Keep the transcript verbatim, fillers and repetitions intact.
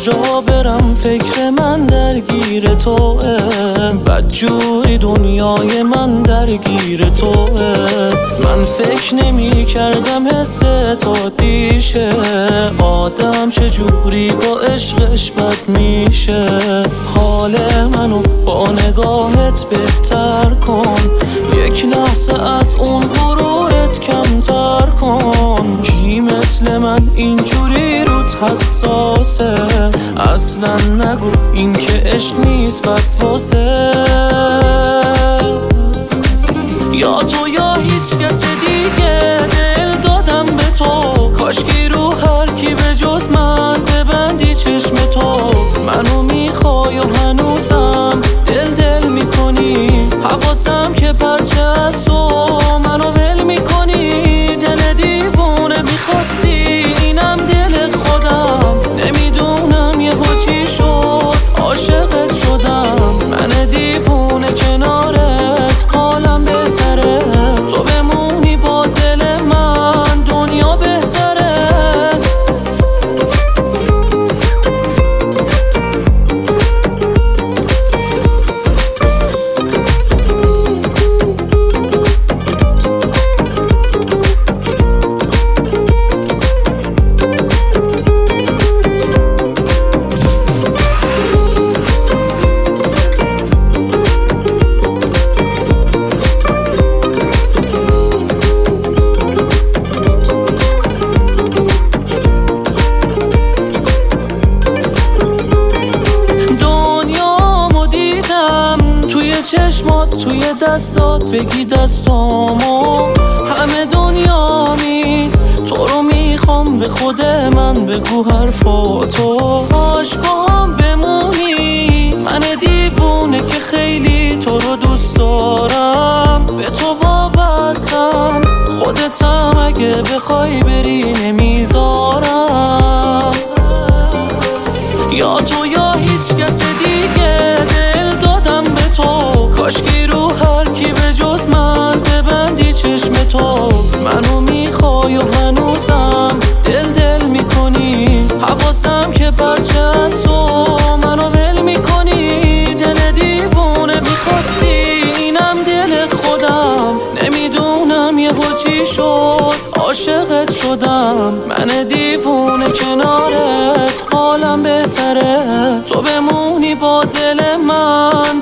جا برم فکر من درگیر توه، بدجوری دنیای من درگیر توه. من فکر نمی کردم حس تو دیشه، آدم چجوری با عشقش بد میشه. حال منو با نگاهت بهتر کن، یک لحظه از اون غرورت کمتر کن. کی مثل من اینجوری روت حساسه؟ اصلا نگو این که عشق نیست وسواسه. یا تو یا هیچ کس دیگه، دل دادم به تو، کاشکی رو هر کی به جز من ببندی چشم تو. منو میخوای و هنوزم دل دل میکنی، حواسم که پرچه از تو منو ول میکنی. دل دیوونه میخواستی اینم دل خودم، نمیدونم یهو چی شد عاشقت شدم. من دیوونه کنارت حالم بهتره، تو بمونی با دل من دنیا بهتره. چشمات توی دستات، بگی دستامو همه دنیا می تو رو میخوام، به خود من بگو حرفاتو. باش با هم بمونی، من دیوونه که خیلی تو رو دوست دارم، به تو وابستم، خودتم اگه بخوای بری نمیذارم. یا تو یا هیچ کس دیگه، دل دادم به تو، کاشکی رو هر کی به جز من ببندی چشم تو. منو میخوای و هنوزم دل دل میکنی، حواسم که پرچه از تو منو ول میکنی. دل دیوونه میخواستی اینم دل خودم، نمیدونم یهو چی شد عاشقت شدم. من دیوونه کنارت حالم بهتره، تو بمونی با دل من